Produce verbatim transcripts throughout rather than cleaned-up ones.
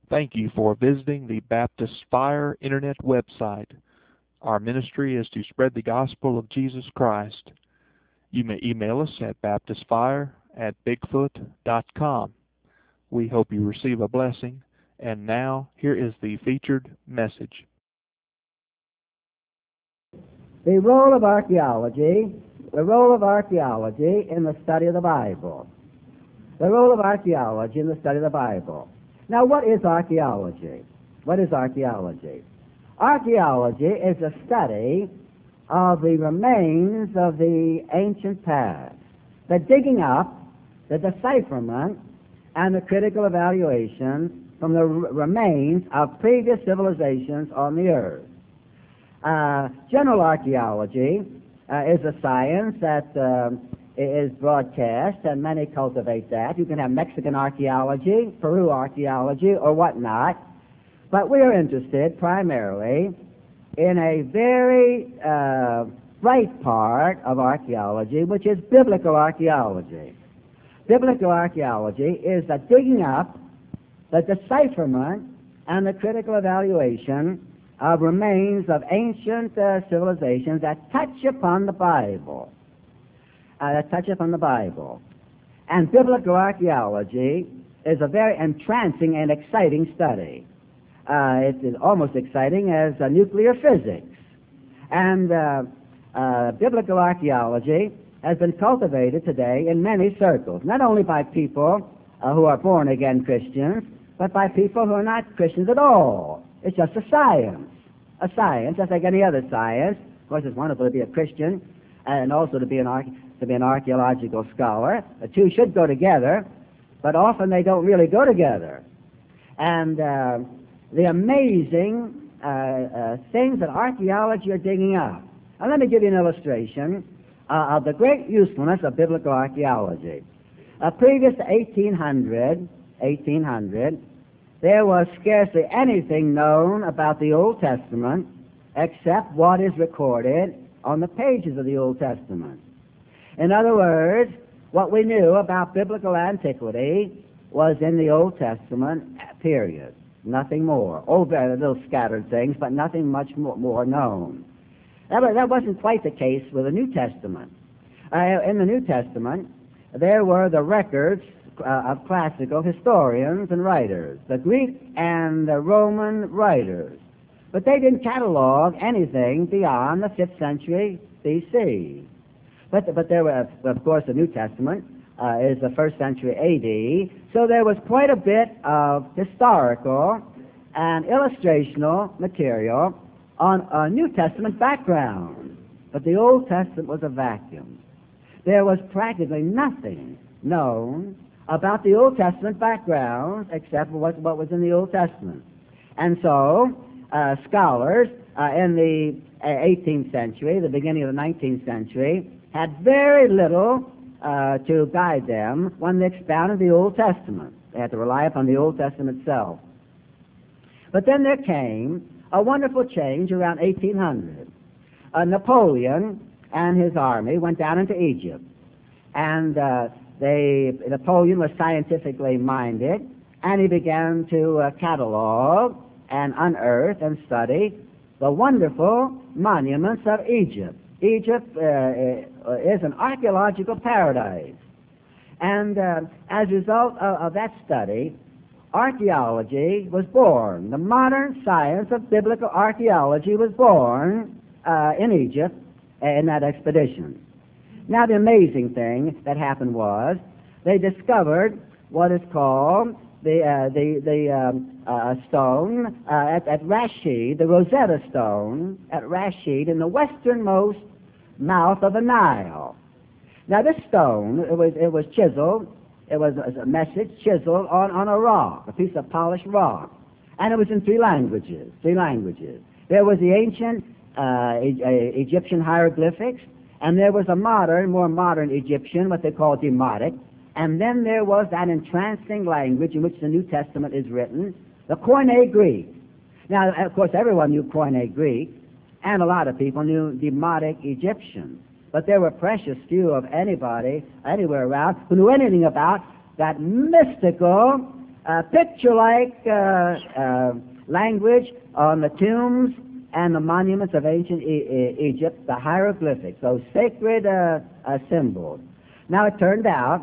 Thank you for visiting the Baptist Fire Internet website. Our ministry is to spread the gospel of Jesus Christ. You may email us at baptistfire at bigfoot dot com. We hope you receive a blessing. And now, here is the featured message. The role of archaeology, the role of archaeology in the study of the Bible. The role of archaeology in the study of the Bible. Now, what is archaeology? What is archaeology? Archaeology is a study of the remains of the ancient past, the digging up, the decipherment, and the critical evaluation from the r- remains of previous civilizations on the earth. Uh, general archaeology uh, is a science that um, is broadcast, and many cultivate that. You can have Mexican archaeology, Peru archaeology, or whatnot. But we are interested primarily in a very uh, bright part of archaeology, which is biblical archaeology. Biblical archaeology is the digging up, the decipherment, and the critical evaluation of remains of ancient uh, civilizations that touch upon the Bible. Uh, that touch upon the Bible. And biblical archaeology is a very entrancing and exciting study. Uh, it is almost exciting as uh, nuclear physics. And uh, uh, biblical archaeology has been cultivated today in many circles, not only by people uh, who are born-again Christians, but by people who are not Christians at all. It's just a science, a science, just like any other science. Of course, it's wonderful to be a Christian and also to be an, arche- to be an archaeological scholar. The two should go together, but often they don't really go together. And uh, the amazing uh, uh, things that archaeology are digging up. Now, let me give you an illustration uh, of the great usefulness of biblical archaeology. Uh, previous to eighteen hundred, eighteen hundred, there was scarcely anything known about the Old Testament except what is recorded on the pages of the Old Testament. In other words, what we knew about biblical antiquity was in the Old Testament period. Nothing more. Oh, very little scattered things, but nothing much more, more known. That, was, that wasn't quite the case with the New Testament. Uh, in the New Testament, there were the records uh, of classical historians and writers, the Greek and the Roman writers. But they didn't catalog anything beyond the fifth century B C. But, but there were, of course, the New Testament uh, is the first century A D, so there was quite a bit of historical and illustrational material on a New Testament background. But the Old Testament was a vacuum. There was practically nothing known about the Old Testament background except what, what was in the Old Testament. And so, uh, scholars uh, in the uh, eighteenth century, the beginning of the nineteenth century, had very little uh, to guide them when they expounded the Old Testament. They had to rely upon the Old Testament itself. But then there came a wonderful change around eighteen hundred. Uh, Napoleon and his army went down into Egypt, and uh, they, Napoleon was scientifically minded, and he began to uh, catalog and unearth and study the wonderful monuments of Egypt. Egypt uh, is an archaeological paradise. And uh, as a result of, of that study, archaeology was born. The modern science of biblical archaeology was born uh, in Egypt in that expedition. Now, the amazing thing that happened was they discovered what is called the uh, the the um, uh, stone uh, at, at Rashid, the Rosetta Stone at Rashid in the westernmost mouth of the Nile. Now, this stone, it was it was chiseled. It was a message chiseled on, on a rock, a piece of polished rock, and it was in three languages. Three languages. There was the ancient uh, e- uh, Egyptian hieroglyphics, and there was a modern, more modern Egyptian, what they call Demotic, and then there was that entrancing language in which the New Testament is written, the Koine Greek. Now, of course, everyone knew Koine Greek, and a lot of people knew Demotic Egyptian. But there were precious few of anybody, anywhere around, who knew anything about that mystical uh, picture-like uh, uh, language on the tombs and the monuments of ancient e- e- Egypt, the hieroglyphics, those sacred uh, uh, symbols. Now it turned out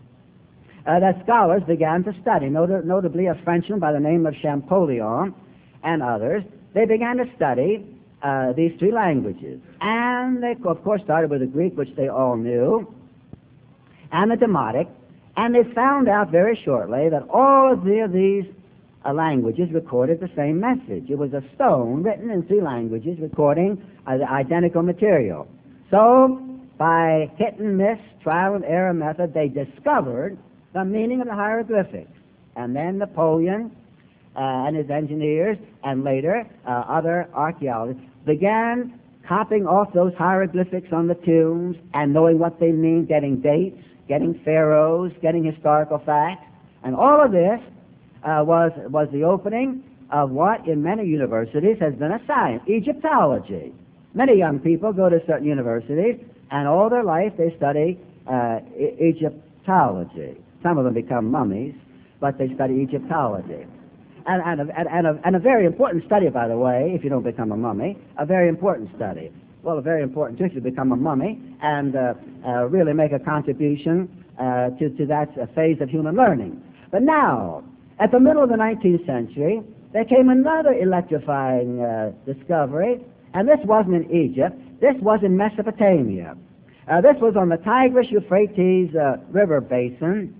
uh, that scholars began to study, not- notably a Frenchman by the name of Champollion and others. They began to study uh, these three languages. And they, of course, started with the Greek, which they all knew, and the Demotic, and they found out very shortly that all of the, these uh, languages recorded the same message. It was a stone written in three languages recording uh, the identical material. So, by hit and miss, trial and error method, they discovered the meaning of the hieroglyphics. And then Napoleon uh, and his engineers, and later uh, other archaeologists, began copying off those hieroglyphics on the tombs and knowing what they mean, getting dates, getting pharaohs, getting historical facts. And all of this uh, was, was the opening of what in many universities has been a science, Egyptology. Many young people go to certain universities and all their life they study uh, e- Egyptology. Some of them become mummies, but they study Egyptology. And, and, a, and, a, and a very important study, by the way, if you don't become a mummy, a very important study. Well, a very important too, if you become a mummy and uh, uh, really make a contribution uh, to, to that uh, phase of human learning. But now, at the middle of the nineteenth century, there came another electrifying uh, discovery, and this wasn't in Egypt, this was in Mesopotamia. Uh, this was on the Tigris-Euphrates uh, river basin,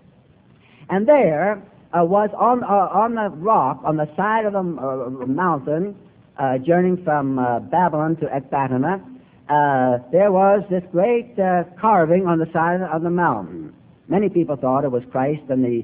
and there uh, was on, uh, on the rock, on the side of the uh, mountain, uh, journeying from uh, Babylon to Ecbatana, uh, there was this great uh, carving on the side of the mountain. Many people thought it was Christ and the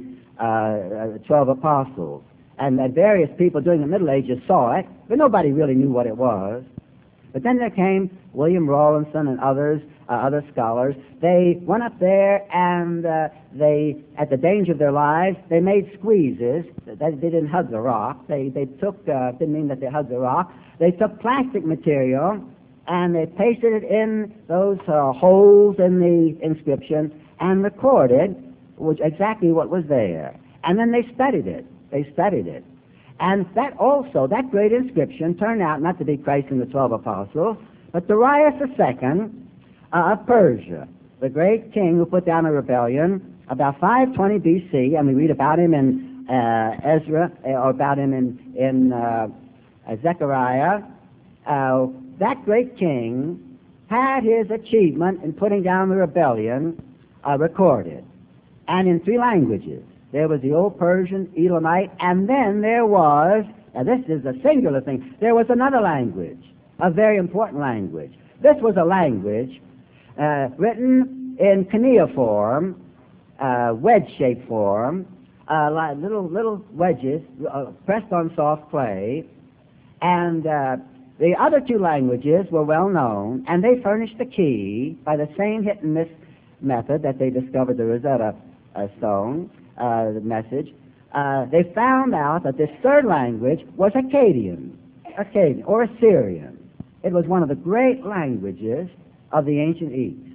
uh, twelve apostles, and that various people during the Middle Ages saw it, but nobody really knew what it was. But then there came William Rawlinson and others, uh, other scholars. They went up there and uh, they, at the danger of their lives, they made squeezes. They, they didn't hug the rock. They, they took, uh, didn't mean that they hugged the rock. They took plastic material and they pasted it in those uh, holes in the inscription and recorded which, exactly what was there. And then they studied it. They studied it. And that also, that great inscription turned out not to be Christ and the twelve apostles, but Darius the Second uh, of Persia, the great king who put down a rebellion about five twenty B C, and we read about him in uh, Ezra, or about him in, in uh, Zechariah. Uh, that great king had his achievement in putting down the rebellion uh, recorded, and in three languages. There was the old Persian, Elamite, and then there was, now this is a singular thing, there was another language, a very important language. This was a language uh, written in cuneiform, uh, wedge-shaped form, uh, like little, little wedges uh, pressed on soft clay, and uh, the other two languages were well known, and they furnished the key by the same hit-and-miss method that they discovered the Rosetta uh, Stone. Uh, the message, uh, they found out that this third language was Akkadian, Akkadian, or Assyrian. It was one of the great languages of the ancient East.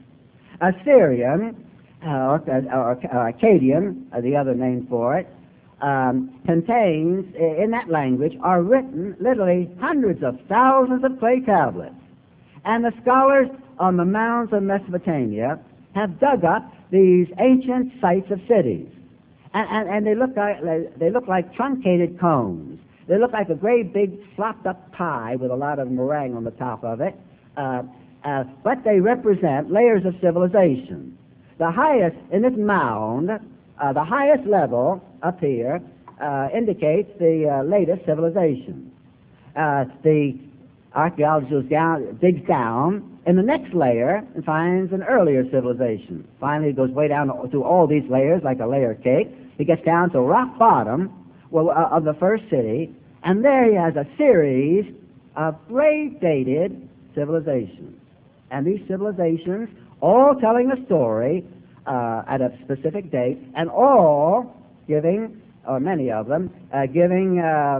Assyrian, uh, or, or, or Akkadian, uh, the other name for it, um, contains, in that language, are written literally hundreds of thousands of clay tablets. And the scholars on the mounds of Mesopotamia have dug up these ancient sites of cities. And, and, and they look like they look like truncated cones. They look like a great big flopped up pie with a lot of meringue on the top of it. Uh, uh, but they represent layers of civilization. The highest in this mound, uh, the highest level up here, uh, indicates the uh, latest civilization. Uh, the archaeologist goes down, digs down in the next layer and finds an earlier civilization. Finally, it goes way down through all these layers like a layer cake. He gets down to rock bottom well, uh, of the first city, and there he has a series of great dated civilizations. And these civilizations, all telling a story uh, at a specific date, and all giving, or many of them, uh, giving uh,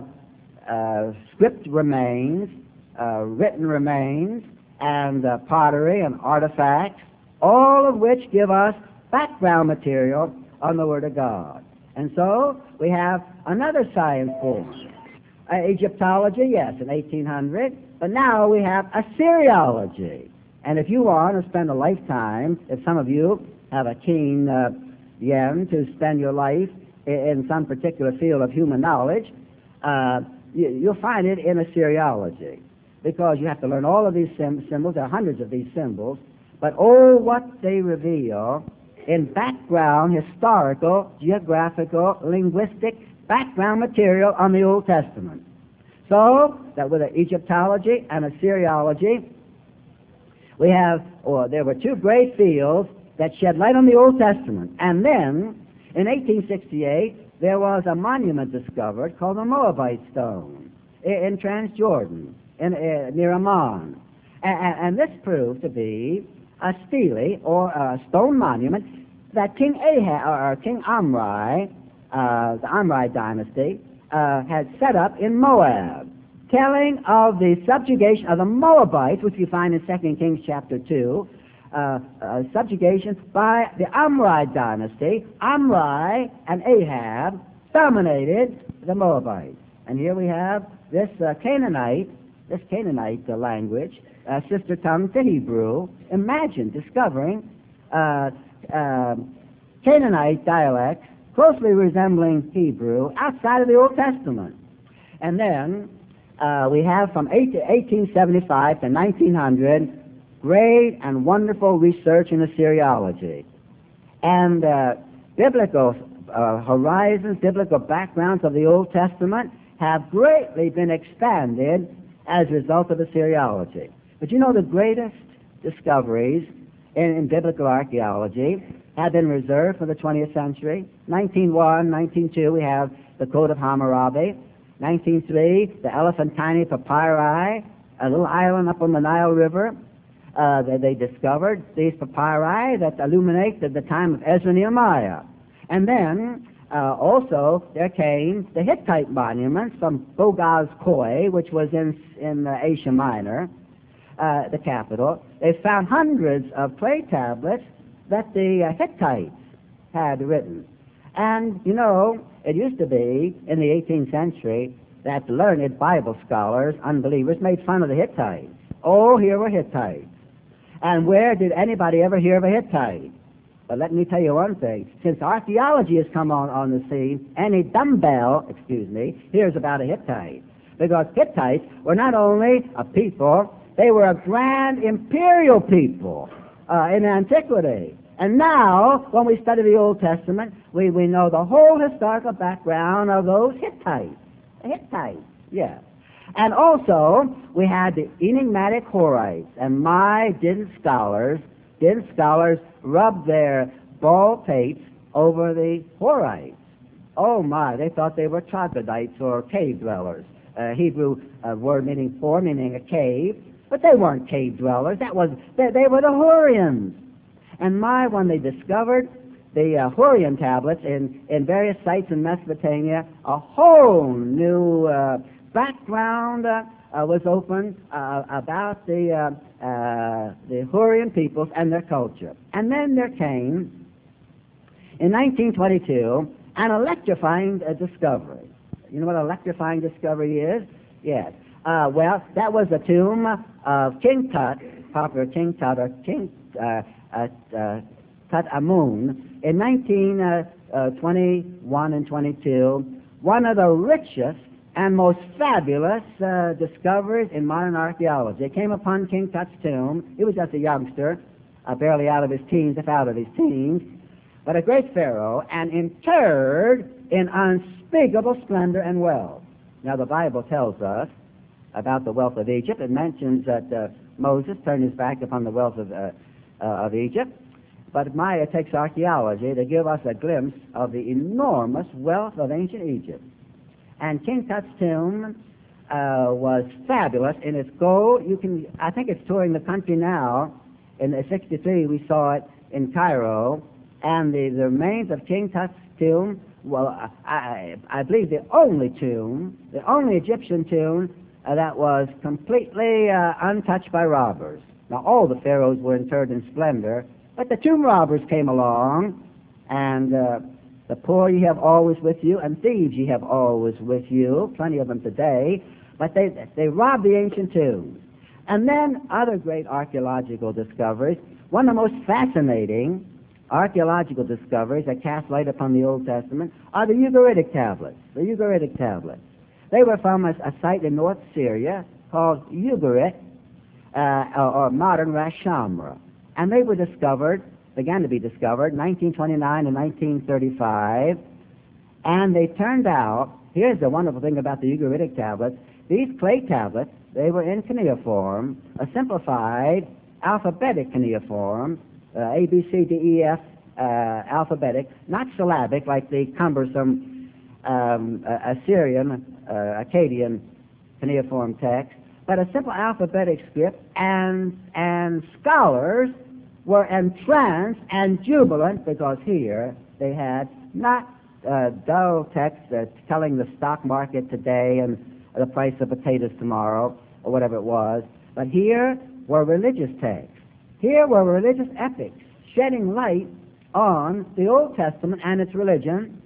uh, script remains, uh, written remains, and uh, pottery and artifacts, all of which give us background material on the Word of God. And so we have another science form. Uh, Egyptology, yes, in eighteen hundred, but now we have Assyriology. And if you want to spend a lifetime, if some of you have a keen uh, yen to spend your life in, in some particular field of human knowledge, uh, you, you'll find it in Assyriology, because you have to learn all of these sim- symbols. There are hundreds of these symbols, but oh, what they reveal in background, historical, geographical, linguistic background material on the Old Testament. So that with Egyptology and Assyriology, we have, or there were two great fields that shed light on the Old Testament. And then, in eighteen sixty-eight, there was a monument discovered called the Moabite Stone in, in Transjordan, in, uh, near Amman. And, and this proved to be a stele, or a stone monument, that King Ahab, or King Omri, uh, the Omri dynasty, uh, had set up in Moab, telling of the subjugation of the Moabites, which we find in Second Kings chapter two, uh, uh, subjugation by the Omri dynasty. Omri and Ahab dominated the Moabites. And here we have this uh, Canaanite, this Canaanite uh, language, uh, sister tongue to Hebrew. Imagine discovering uh, uh, Canaanite dialects closely resembling Hebrew outside of the Old Testament. And then uh, we have from eighteen seventy-five to nineteen hundred great and wonderful research in Assyriology. And uh, biblical uh, horizons, biblical backgrounds of the Old Testament have greatly been expanded as a result of Assyriology. But you know, the greatest discoveries in, in biblical archaeology have been reserved for the twentieth century. nineteen oh one, nineteen oh two, we have the Code of Hammurabi. nineteen oh three, the Elephantine Papyri, a little island up on the Nile River. Uh, they, they discovered these papyri that illuminate the, the time of Ezra and Nehemiah. And then uh, also there came the Hittite monuments from Bogaz Koi, which was in, in uh, Asia Minor, uh, the capital. They found hundreds of clay tablets that the uh, Hittites had written. And, you know, it used to be in the eighteenth century that learned Bible scholars, unbelievers, made fun of the Hittites. Oh, here were Hittites. And where did anybody ever hear of a Hittite? But let me tell you one thing. Since archaeology has come on, on the scene, any dumbbell, excuse me, hears about a Hittite. Because Hittites were not only a people, they were a grand imperial people uh, in antiquity. And now, when we study the Old Testament, we, we know the whole historical background of those Hittites. Hittites, yes. And also, we had the enigmatic Horites. And my, didn't scholars, didn't scholars rub their bald pates over the Horites? Oh my, they thought they were troglodytes or cave dwellers. Uh, Hebrew uh, word meaning for, meaning a cave. But they weren't cave dwellers. That was, they, they were the Hurrians. And my, when they discovered the uh, Hurrian tablets in, in various sites in Mesopotamia, a whole new uh, background uh, uh, was opened uh, about the, uh, uh, the Hurrian peoples and their culture. And then there came, in nineteen twenty-two, an electrifying uh, discovery. You know what electrifying discovery is? Yes. Uh, well, that was the tomb of King Tut, popular King Tut, or King uh, uh, uh, Tut Amun, in nineteen twenty-one and twenty-two, one of the richest and most fabulous uh, discoveries in modern archaeology. It came upon King Tut's tomb. He was just a youngster, uh, barely out of his teens, if out of his teens, but a great pharaoh, and interred in unspeakable splendor and wealth. Now, the Bible tells us about the wealth of Egypt. It mentions that uh, Moses turned his back upon the wealth of, uh, uh, of Egypt. But Maya takes archaeology to give us a glimpse of the enormous wealth of ancient Egypt. And King Tut's tomb uh, was fabulous in its gold. You can, I think it's touring the country now. In sixty-three, we saw it in Cairo. And the, the remains of King Tut's tomb, well, I, I believe the only tomb, the only Egyptian tomb uh, that was completely uh, untouched by robbers. Now, all the pharaohs were interred in splendor, but the tomb robbers came along and uh, The poor ye have always with you, and thieves ye have always with you. Plenty of them today. But they, they robbed the ancient tombs. And then other great archaeological discoveries. One of the most fascinating archaeological discoveries that cast light upon the Old Testament are the Ugaritic tablets. The Ugaritic tablets. They were from a, a site in North Syria called Ugarit, uh, or, or modern Ras Shamra. And they were discovered, began to be discovered, in nineteen twenty-nine and nineteen thirty-five. And they turned out, here's the wonderful thing about the Ugaritic tablets, these clay tablets, they were in cuneiform, a simplified alphabetic cuneiform, uh, A, B, C, D, E, F, uh, alphabetic, not syllabic like the cumbersome um, uh, Assyrian, uh, Akkadian cuneiform text, but a simple alphabetic script, and, and scholars were entranced and jubilant because here they had not uh, dull text uh, telling the stock market today and the price of potatoes tomorrow, or whatever it was, but here were religious texts. Here were religious epics shedding light on the Old Testament and its religion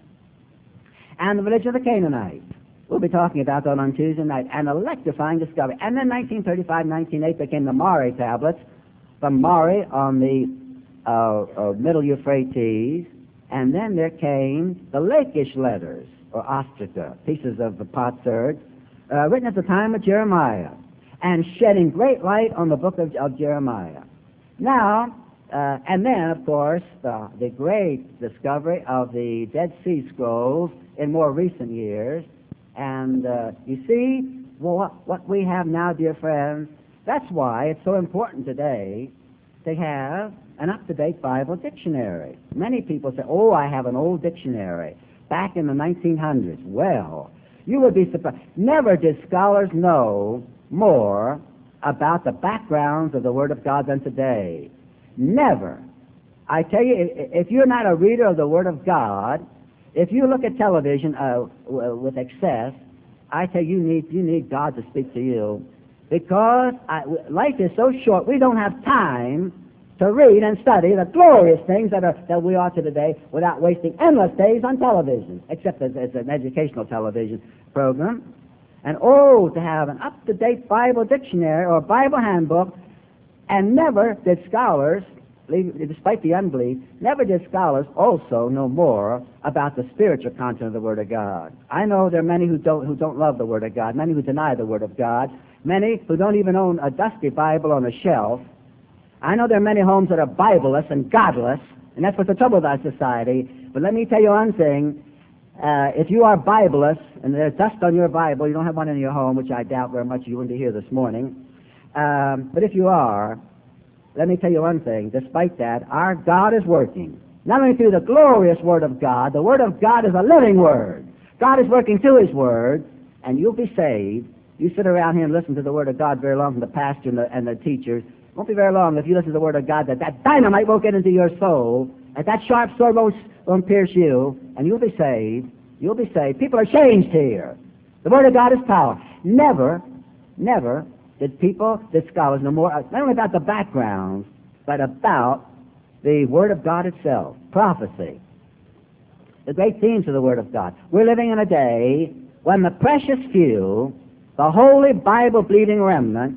and the religion of the Canaanites. We'll be talking about that on Tuesday night. An electrifying discovery. And then nineteen thirty-five, nineteen oh eight became the Mari tablets from Mari on the uh, uh, Middle Euphrates. And then there came the Lachish letters, or ostraca, pieces of the potsherd, uh, written at the time of Jeremiah, and shedding great light on the book of, of Jeremiah. Now, uh, and then, of course, the, the great discovery of the Dead Sea Scrolls in more recent years. And uh, you see, well, what, what we have now, dear friends, that's why it's so important today to have an up-to-date Bible dictionary. Many people say, oh, I have an old dictionary back in the nineteen hundreds. Well, you would be surprised. Never did scholars know more about the backgrounds of the Word of God than today. Never. I tell you, if you're not a reader of the Word of God, if you look at television uh, with excess, I tell you, you need, you need God to speak to you. Because I, life is so short, we don't have time to read and study the glorious things that, are, that we are to today without wasting endless days on television, except as, as an educational television program. And oh, to have an up-to-date Bible dictionary or Bible handbook, and never did scholars, despite the unbelief, never did scholars also know more about the spiritual content of the Word of God. I know there are many who don't, who don't love the Word of God, many who deny the Word of God, many who don't even own a dusty Bible on a shelf. I know there are many homes that are Bibleless and godless, and that's what's the trouble with our society. But let me tell you one thing. Uh, if you are Bibleless, and there's dust on your Bible, you don't have one in your home, which I doubt very much you wouldn't be here this morning. Um, but if you are, let me tell you one thing. Despite that, our God is working. Not only through the glorious Word of God, the Word of God is a living Word. God is working through His Word, and you'll be saved. You sit around here and listen to the Word of God very long from the pastor and the, and the teachers. It won't be very long if you listen to the Word of God that that dynamite won't get into your soul, that that sharp sword won't, won't pierce you, and you'll be saved. You'll be saved. People are changed here. The Word of God is power. Never, never did people, did scholars know more, not only about the backgrounds, but about the Word of God itself, prophecy. The great themes of the Word of God. We're living in a day when the precious few, the holy Bible-believing remnant,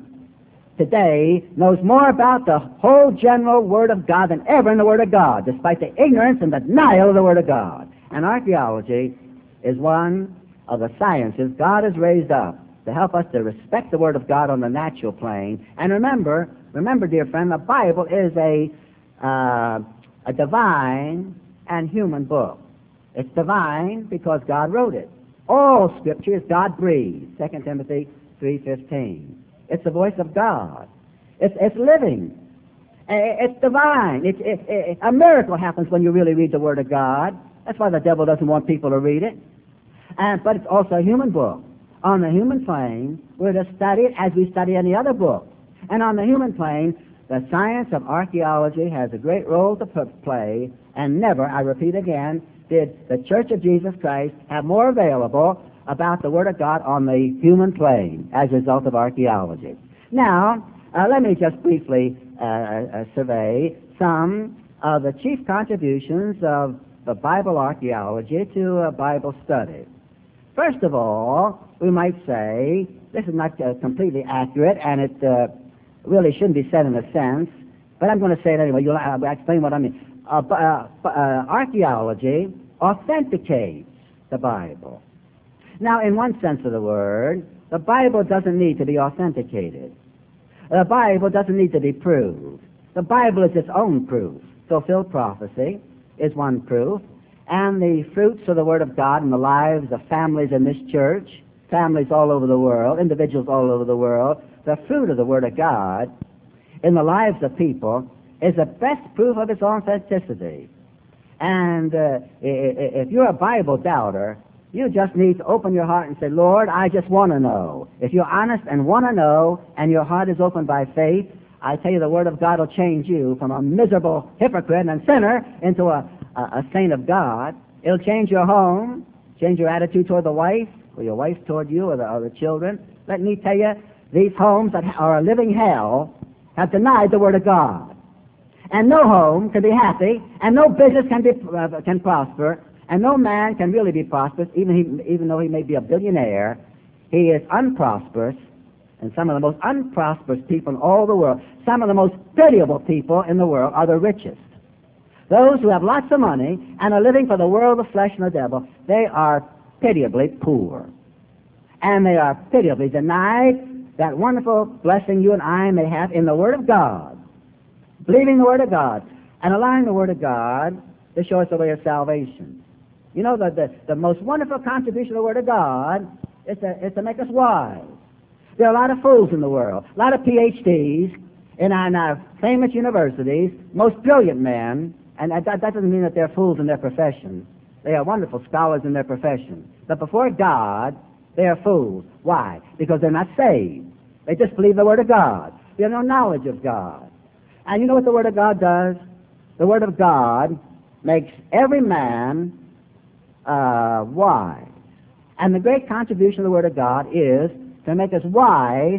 today knows more about the whole general Word of God than ever in the Word of God, despite the ignorance and the denial of the Word of God. And archaeology is one of the sciences God has raised up to help us to respect the Word of God on the natural plane. And remember, remember, dear friend, the Bible is a, uh, a divine and human book. It's divine because God wrote it. All Scripture is God-breathed, Second Timothy three fifteen. It's the voice of God. It's, it's living. It's divine. It's, it, it, a miracle happens when you really read the Word of God. That's why the devil doesn't want people to read it. And, but it's also a human book. On the human plane, we're to study it as we study any other book. And on the human plane, the science of archaeology has a great role to play, and never, I repeat again, did the Church of Jesus Christ have more available about the Word of God on the human plane as a result of archaeology. Now, uh, let me just briefly uh, uh, survey some of the chief contributions of the Bible archaeology to a Bible study. First of all, we might say, this is not uh, completely accurate, and it uh, really shouldn't be said in a sense, but I'm going to say it anyway. You'll uh, explain what I mean. Uh, uh, uh, archaeology authenticates the Bible. Now, in one sense of the word, the Bible doesn't need to be authenticated. The Bible doesn't need to be proved. The Bible is its own proof. Fulfilled prophecy is one proof, and the fruits of the Word of God in the lives of families in this church, families all over the world, individuals all over the world, the fruit of the Word of God in the lives of people is the best proof of its authenticity. And uh, if you're a Bible doubter, you just need to open your heart and say, Lord, I just want to know. If you're honest and want to know, and your heart is open by faith, I tell you the Word of God will change you from a miserable hypocrite and sinner into a, a, a saint of God. It'll change your home, change your attitude toward the wife, or your wife toward you, or the, or the children. Let me tell you, these homes that are a living hell have denied the Word of God. And no home can be happy, and no business can, be, uh, can prosper, and no man can really be prosperous, even, he, even though he may be a billionaire. He is unprosperous, and some of the most unprosperous people in all the world, some of the most pitiable people in the world are the richest. Those who have lots of money and are living for the world, the flesh, and the devil, they are pitiably poor. And they are pitiably denied that wonderful blessing you and I may have in the Word of God, believing the Word of God, and allowing the Word of God to show us the way of salvation. You know, the, the, the most wonderful contribution of the Word of God is to, is to make us wise. There are a lot of fools in the world, a lot of P H Ds in our, in our famous universities, most brilliant men, and that, that doesn't mean that they're fools in their profession. They are wonderful scholars in their profession. But before God, they are fools. Why? Because they're not saved. They just believe the Word of God. They have no knowledge of God. And you know what the Word of God does? The Word of God makes every man uh, wise. And the great contribution of the Word of God is to make us wise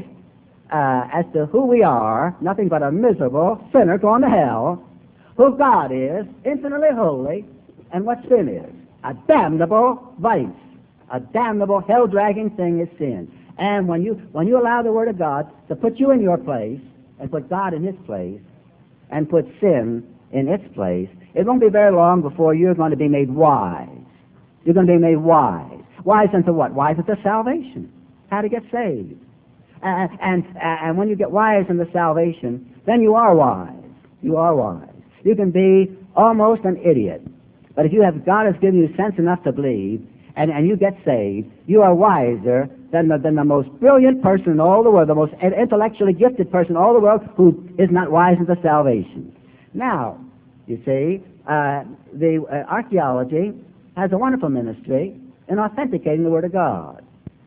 uh, as to who we are, nothing but a miserable sinner going to hell, who God is, infinitely holy, and what sin is. A damnable vice. A damnable, hell-dragging thing is sin. And when you, when you allow the Word of God to put you in your place, and put God in His place, and put sin in its place, it won't be very long before you're going to be made wise. You're going to be made wise. Wise unto what? Wise unto salvation. How to get saved. Uh, and, uh, and when you get wise in the salvation, then you are wise. You are wise. You can be almost an idiot. But if you have, God has given you sense enough to believe, and, and you get saved, you are wiser than the, than the most brilliant person in all the world, the most intellectually gifted person in all the world who is not wise into salvation. Now, you see, uh, the uh, archaeology has a wonderful ministry in authenticating the Word of God.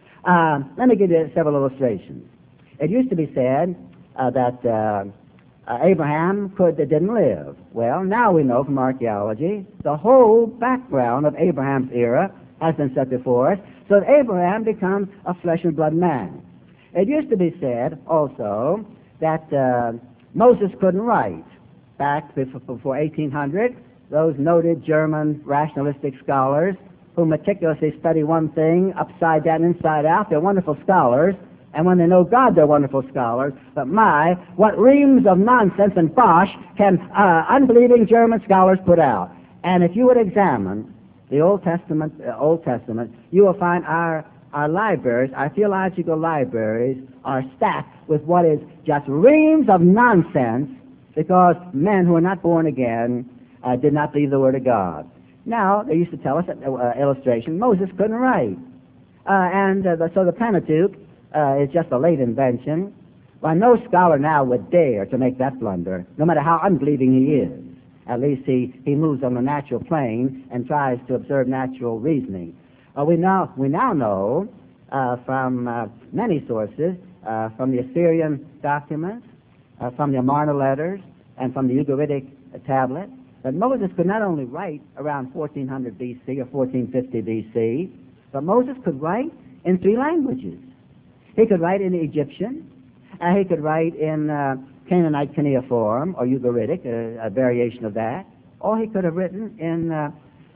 Uh, let me give you several illustrations. It used to be said uh, that uh, uh, Abraham could didn't live. Well, now we know from archaeology the whole background of Abraham's era has been set before us, so that Abraham becomes a flesh and blood man. It used to be said also that uh, Moses couldn't write. Back before eighteen hundred, those noted German rationalistic scholars who meticulously study one thing upside down, inside out, they're wonderful scholars, and when they know God, they're wonderful scholars. But my, what reams of nonsense and bosh can uh, unbelieving German scholars put out. And if you would examine the Old Testament, uh, Old Testament, you will find our our libraries, our theological libraries, are stacked with what is just reams of nonsense, because men who are not born again uh, did not believe the Word of God. Now, they used to tell us, uh, illustration, Moses couldn't write. Uh, and uh, the, so the Pentateuch uh, is just a late invention. Well, no scholar now would dare to make that blunder, no matter how unbelieving he is. At least he, he moves on the natural plane and tries to observe natural reasoning. Uh, we, now, we now know uh, from uh, many sources, uh, from the Assyrian documents, uh, from the Amarna letters, and from the Ugaritic uh, tablet, that Moses could not only write around fourteen hundred B C or fourteen fifty B C, but Moses could write in three languages. He could write in Egyptian, uh, he could write in uh, Canaanite cuneiform or Ugaritic, a, a variation of that, or he could have written in uh,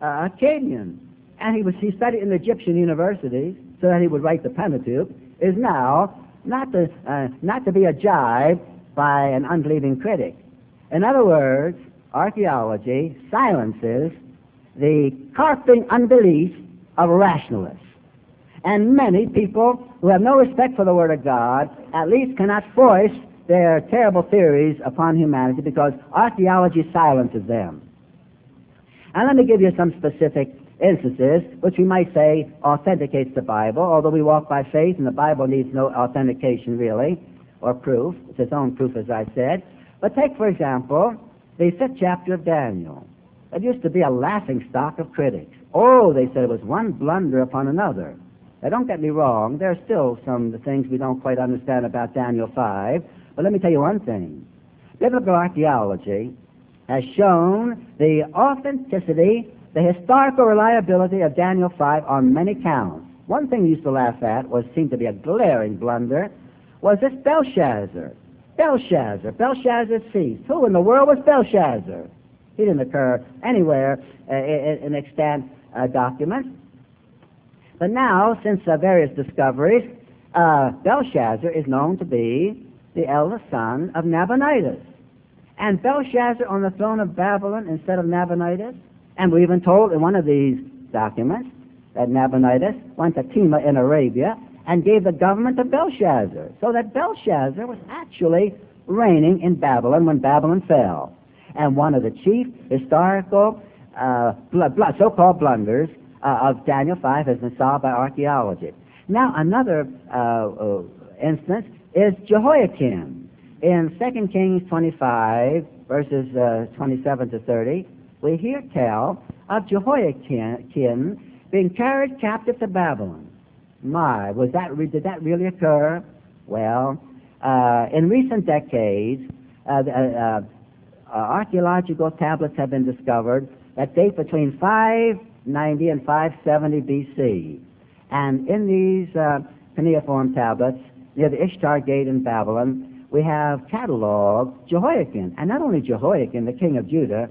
uh, Akkadian. And he was he studied in the Egyptian universities so that he would write the Pentateuch, is now not to, uh, not to be a jibe by an unbelieving critic. In other words, archaeology silences the carping unbelief of rationalists. And many people who have no respect for the Word of God at least cannot voice their terrible theories upon humanity because archaeology silences them. And let me give you some specific instances which we might say authenticates the Bible, although we walk by faith and the Bible needs no authentication really, or proof. It's its own proof, as I said. But take, for example, the fifth chapter of Daniel. It used to be a laughing stock of critics. Oh, they said it was one blunder upon another. Now, don't get me wrong, there are still some things we don't quite understand about Daniel five, but let me tell you one thing. Biblical archaeology has shown the authenticity, the historical reliability of Daniel five on many counts. One thing you used to laugh at was seemed to be a glaring blunder was this Belshazzar. Belshazzar, Belshazzar's feast. Who in the world was Belshazzar? He didn't occur anywhere uh, in, in extant uh, documents. But now, since uh, various discoveries, uh, Belshazzar is known to be the eldest son of Nabonidus. And Belshazzar on the throne of Babylon instead of Nabonidus. And we're even told in one of these documents that Nabonidus went to Tema in Arabia and gave the government to Belshazzar. So that Belshazzar was actually reigning in Babylon when Babylon fell. And one of the chief historical uh, bl- bl- so-called blunders uh, of Daniel five has been solved by archaeology. Now, another uh, uh, instance is Jehoiakim. In Second Kings twenty-five, verses uh, twenty-seven to thirty, we hear tell of Jehoiakim being carried captive to Babylon. My, was that re- did that really occur? Well, uh, in recent decades, uh, uh, uh, archaeological tablets have been discovered that date between five ninety and five seventy B C. And in these uh, cuneiform tablets, near the Ishtar Gate in Babylon, we have cataloged Jehoiakim. And not only Jehoiakim, the king of Judah,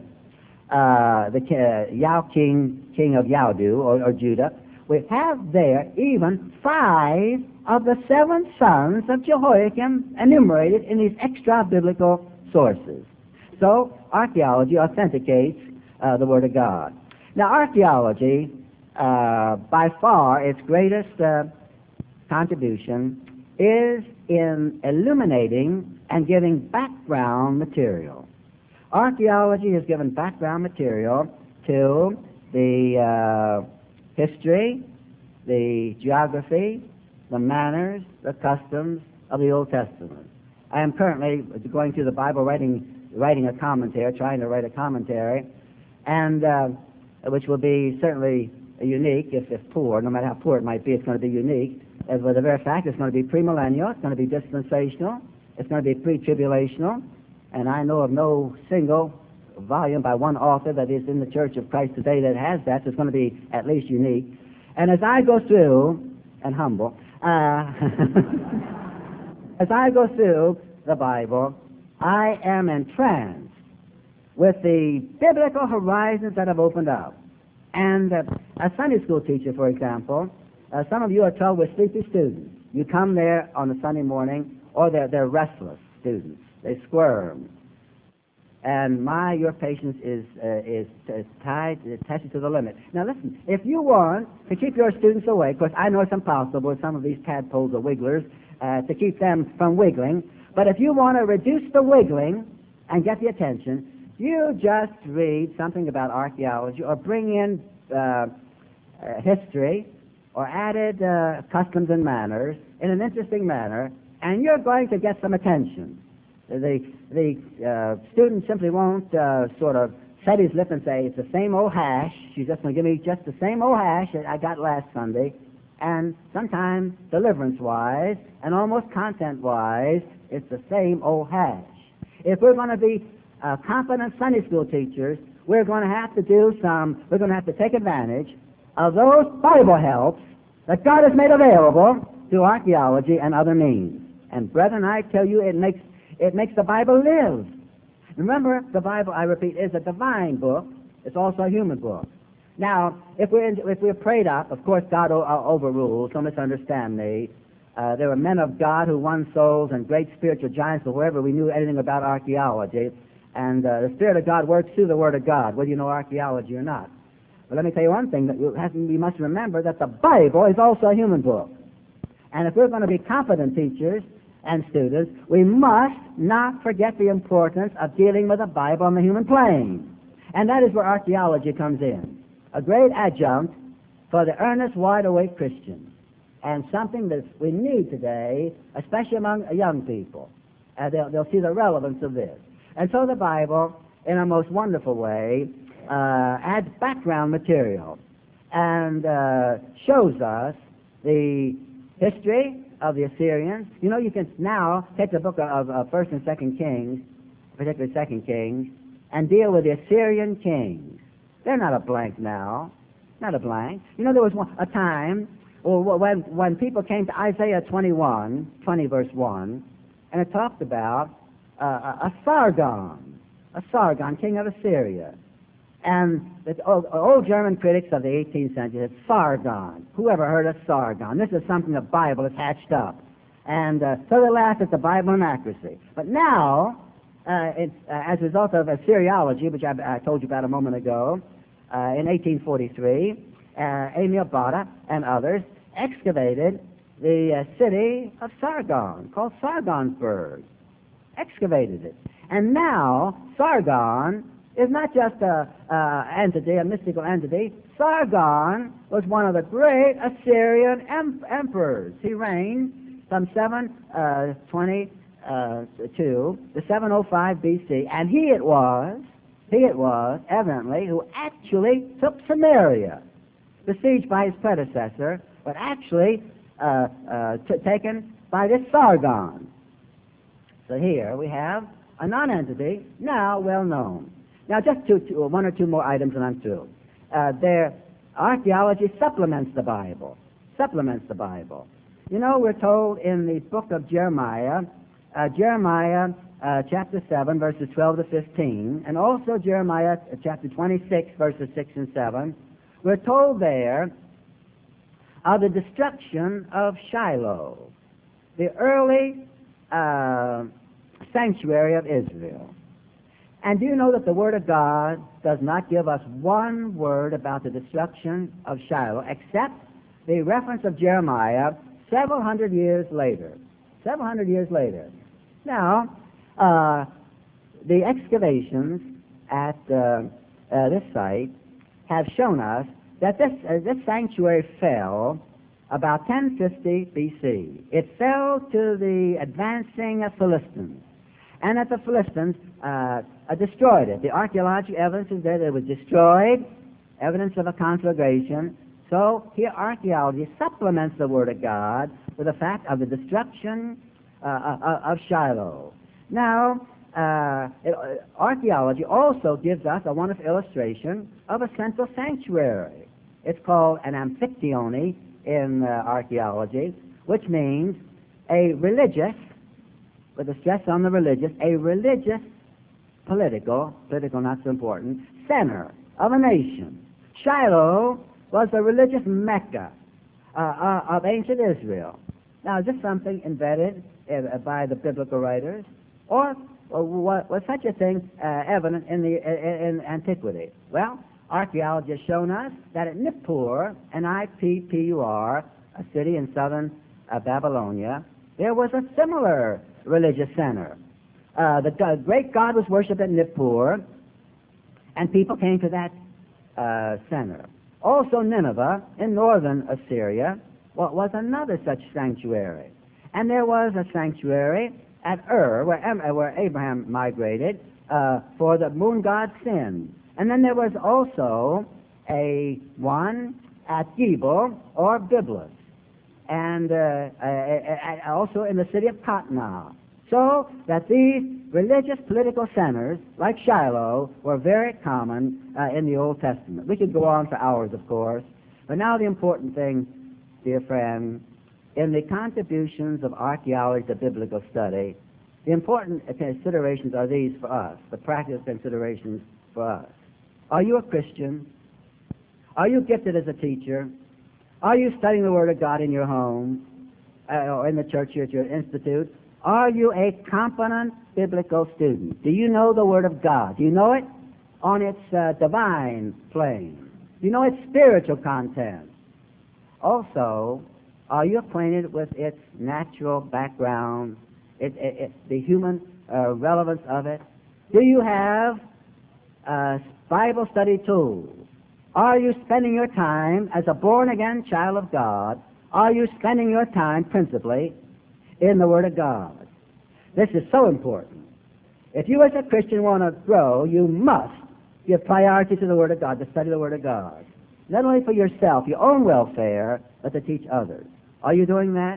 uh, the uh, Yao king, king of Yaudu, or, or Judah, we have there even five of the seven sons of Jehoiakim enumerated in these extra-biblical sources. So, archaeology authenticates uh, the Word of God. Now, archaeology, uh, by far, its greatest uh, contribution is in illuminating and giving background material. Archaeology has given background material to the uh, history, the geography, the manners, the customs of the Old Testament. I am currently going through the Bible, writing, writing a commentary, trying to write a commentary, and uh, which will be certainly unique, if, if poor, no matter how poor it might be, it's going to be unique. As with the very fact, it's going to be premillennial, it's going to be dispensational, it's going to be pre-tribulational, and I know of no single volume by one author that is in the Church of Christ today that has that, so it's going to be at least unique. And as I go through, and humble, uh, as I go through the Bible, I am entranced with the biblical horizons that have opened up. And uh, a Sunday school teacher, for example, uh, some of you are troubled with sleepy students. You come there on a Sunday morning, or they're, they're restless students. They squirm. And my, your patience is, uh, is, is tied, tested to the limit. Now listen, if you want to keep your students awake, of course I know it's impossible with some of these tadpoles or wigglers uh, to keep them from wiggling, but if you want to reduce the wiggling and get the attention, you just read something about archaeology or bring in uh, uh, history or added uh, customs and manners in an interesting manner, and you're going to get some attention. The, the uh, student simply won't uh, sort of set his lip and say, it's the same old hash. She's just going to give me just the same old hash that I got last Sunday. And sometimes deliverance-wise and almost content-wise, it's the same old hash. If we're going to be uh, competent Sunday school teachers, we're going to have to do some, we're going to have to take advantage of those Bible helps that God has made available through archaeology and other means. And brethren, I tell you, it makes It makes the Bible live. Remember, the Bible, I repeat, is a divine book. It's also a human book. Now, if we're, in, if we're prayed up, of course God o- uh, overrules, don't misunderstand me. Uh, there were men of God who won souls and great spiritual giants wherever we knew anything about archaeology. And uh, the Spirit of God works through the Word of God, whether you know archaeology or not. But let me tell you one thing, that you, have, you must remember that the Bible is also a human book. And if we're going to be competent teachers and students, we must not forget the importance of dealing with the Bible on the human plane. And that is where archaeology comes in. A great adjunct for the earnest, wide-awake Christian. And something that we need today, especially among young people. Uh, they'll, they'll see the relevance of this. And so the Bible, in a most wonderful way, uh, adds background material and uh, shows us the history of the Assyrians. You know, you can now take the book of uh, First and Second Kings, particularly Second Kings, and deal with the Assyrian kings. They're not a blank now, not a blank. You know, there was one, a time well, when when people came to Isaiah twenty-one, twenty verse one, and it talked about uh, a Sargon, a Sargon, king of Assyria. And the old, old German critics of the eighteenth century said, Sargon. Who ever heard of Sargon? This is something the Bible has hatched up. And uh, so they laughed at the Bible inaccuracy. But now, uh, it's, uh, as a result of Assyriology, which I, I told you about a moment ago, uh, in eighteen forty-three, uh, Emil Botta and others excavated the uh, city of Sargon, called Sargonsburg. Excavated it. And now, Sargon is not just a uh, entity, a mystical entity. Sargon was one of the great Assyrian em- emperors. He reigned from seven twenty-two to seven oh five B C, and he it was, he it was, evidently, who actually took Samaria, besieged by his predecessor, but actually uh, uh, t- taken by this Sargon. So here we have a non-entity, now well known. Now, just two, two, one or two more items and I'm through. Uh, their archaeology supplements the Bible. Supplements the Bible. You know, we're told in the book of Jeremiah, uh, Jeremiah uh, chapter seven, verses twelve to fifteen, and also Jeremiah uh, chapter twenty-six, verses six and seven, we're told there of the destruction of Shiloh, the early uh, sanctuary of Israel. And do you know that the Word of God does not give us one word about the destruction of Shiloh, except the reference of Jeremiah several hundred years later. Several hundred years later. Now, uh, the excavations at uh, uh, this site have shown us that this, uh, this sanctuary fell about ten fifty B C. It fell to the advancing Philistines. And that the Philistines uh, uh, destroyed it. The archaeological evidence is there that it was destroyed, evidence of a conflagration. So here archaeology supplements the Word of God with the fact of the destruction uh, uh, of Shiloh. Now, uh, it, uh, archaeology also gives us a wonderful illustration of a central sanctuary. It's called an amphictyony in uh, archaeology, which means a religious, with a stress on the religious, a religious, political, political not so important, center of a nation. Shiloh was the religious Mecca uh, uh, of ancient Israel. Now, is this something invented uh, by the biblical writers? Or, or was, was such a thing uh, evident in, the, in, in antiquity? Well, archaeology has shown us that at Nippur, N I P P U R, a city in southern uh, Babylonia, there was a similar religious center. Uh, the God, great God was worshipped at Nippur, and people came to that uh, center. Also, Nineveh in northern Assyria well, was another such sanctuary. And there was a sanctuary at Ur, where, Am- where Abraham migrated, uh, for the moon god Sin. And then there was also a one at Gebel or Byblos, and uh, uh, uh, also in the city of Patna. So that these religious political centers, like Shiloh, were very common uh, in the Old Testament. We could go on for hours, of course, but now the important thing, dear friend, in the contributions of archaeology to biblical study, the important considerations are these for us, the practical considerations for us. Are you a Christian? Are you gifted as a teacher? Are you studying the Word of God in your home uh, or in the church here at your institute? Are you a competent biblical student? Do you know the Word of God? Do you know it on its uh, divine plane? Do you know its spiritual content? Also, are you acquainted with its natural background, it, it, it, the human uh, relevance of it? Do you have uh, Bible study tools? Are you spending your time as a born-again child of God? Are you spending your time principally in the Word of God? This is so important. If you as a Christian want to grow, you must give priority to the Word of God, to study the Word of God. Not only for yourself, your own welfare, but to teach others. Are you doing that?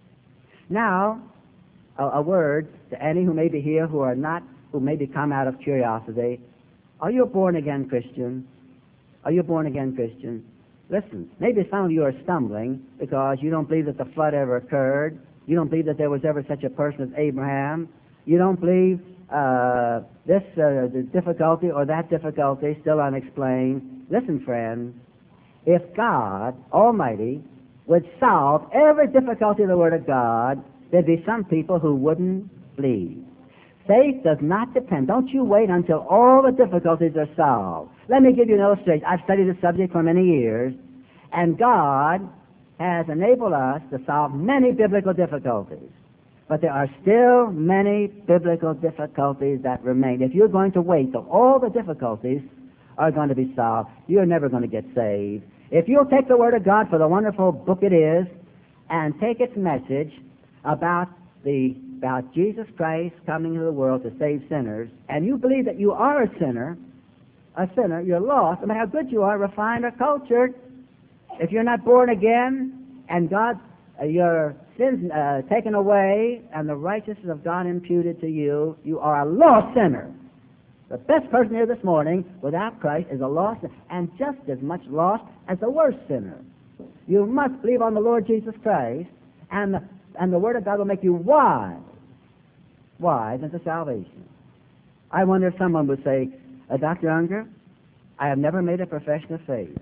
Now, a, a word to any who may be here who are not, who maybe come out of curiosity. Are you a born-again Christian? Are you a born-again Christian? Listen, maybe some of you are stumbling because you don't believe that the flood ever occurred. You don't believe that there was ever such a person as Abraham. You don't believe uh, this uh, the difficulty or that difficulty, still unexplained. Listen, friends, if God Almighty would solve every difficulty of the Word of God, there'd be some people who wouldn't believe. Faith does not depend. Don't you wait until all the difficulties are solved. Let me give you an illustration. I've studied this subject for many years, and God has enabled us to solve many biblical difficulties. But there are still many biblical difficulties that remain. If you're going to wait till all the difficulties are going to be solved, you're never going to get saved. If you'll take the Word of God for the wonderful book it is, and take its message about the about Jesus Christ coming into the world to save sinners, and you believe that you are a sinner, a sinner, you're lost, no matter how good you are, refined or cultured, if you're not born again, and God, uh, your sins uh, taken away, and the righteousness of God imputed to you, you are a lost sinner. The best person here this morning without Christ is a lost sinner, and just as much lost as the worst sinner. You must believe on the Lord Jesus Christ, and the, and the Word of God will make you wise, wise unto salvation. I wonder if someone would say, uh, Doctor Unger, I have never made a profession of faith.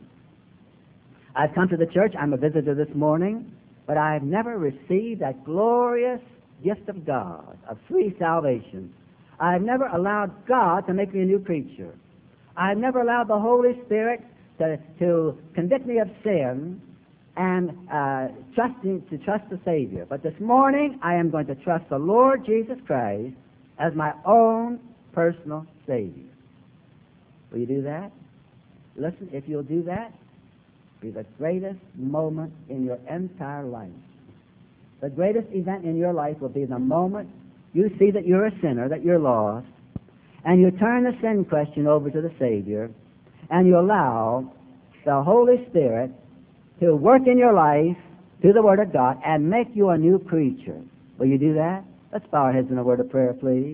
I've come to the church, I'm a visitor this morning, but I've never received that glorious gift of God, of free salvation. I've never allowed God to make me a new creature. I've never allowed the Holy Spirit to, to convict me of sin and uh, trust to trust the Savior. But this morning, I am going to trust the Lord Jesus Christ as my own personal Savior. Will you do that? Listen, if you'll do that, it'll be the greatest moment in your entire life. The greatest event in your life will be the moment you see that you're a sinner, that you're lost, and you turn the sin question over to the Savior, and you allow the Holy Spirit to work in your life through the Word of God and make you a new creature. Will you do that? Let's bow our heads in a word of prayer, please.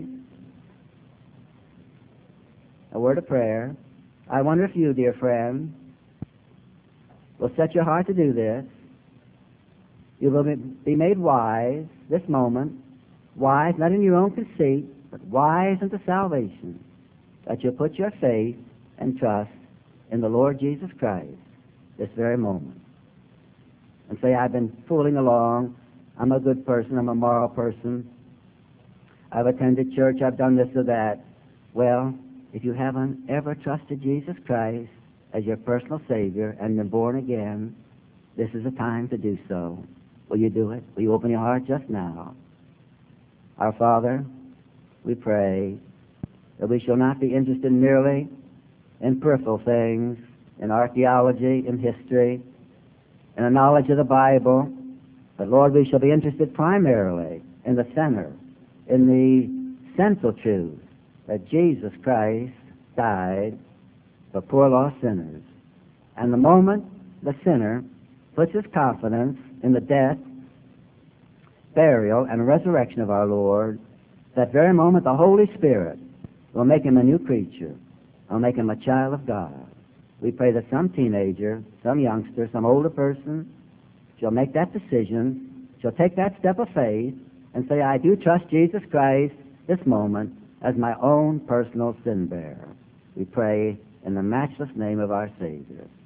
A word of prayer. I wonder if you, dear friend, will set your heart to do this. You will be made wise this moment, wise not in your own conceit, but wise unto salvation, that you'll put your faith and trust in the Lord Jesus Christ this very moment. And say, I've been fooling along, I'm a good person, I'm a moral person, I've attended church, I've done this or that. Well, if you haven't ever trusted Jesus Christ as your personal Savior and been born again, this is the time to do so. Will you do it? Will you open your heart just now? Our Father, we pray that we shall not be interested merely in peripheral things, in archaeology, in history, in the knowledge of the Bible, but Lord, we shall be interested primarily in the center, in the central truth that Jesus Christ died for poor lost sinners. And the moment the sinner puts his confidence in the death, burial, and resurrection of our Lord, that very moment the Holy Spirit will make him a new creature, will make him a child of God. We pray that some teenager, some youngster, some older person shall make that decision, shall take that step of faith, and say, I do trust Jesus Christ this moment as my own personal sin bearer. We pray in the matchless name of our Savior.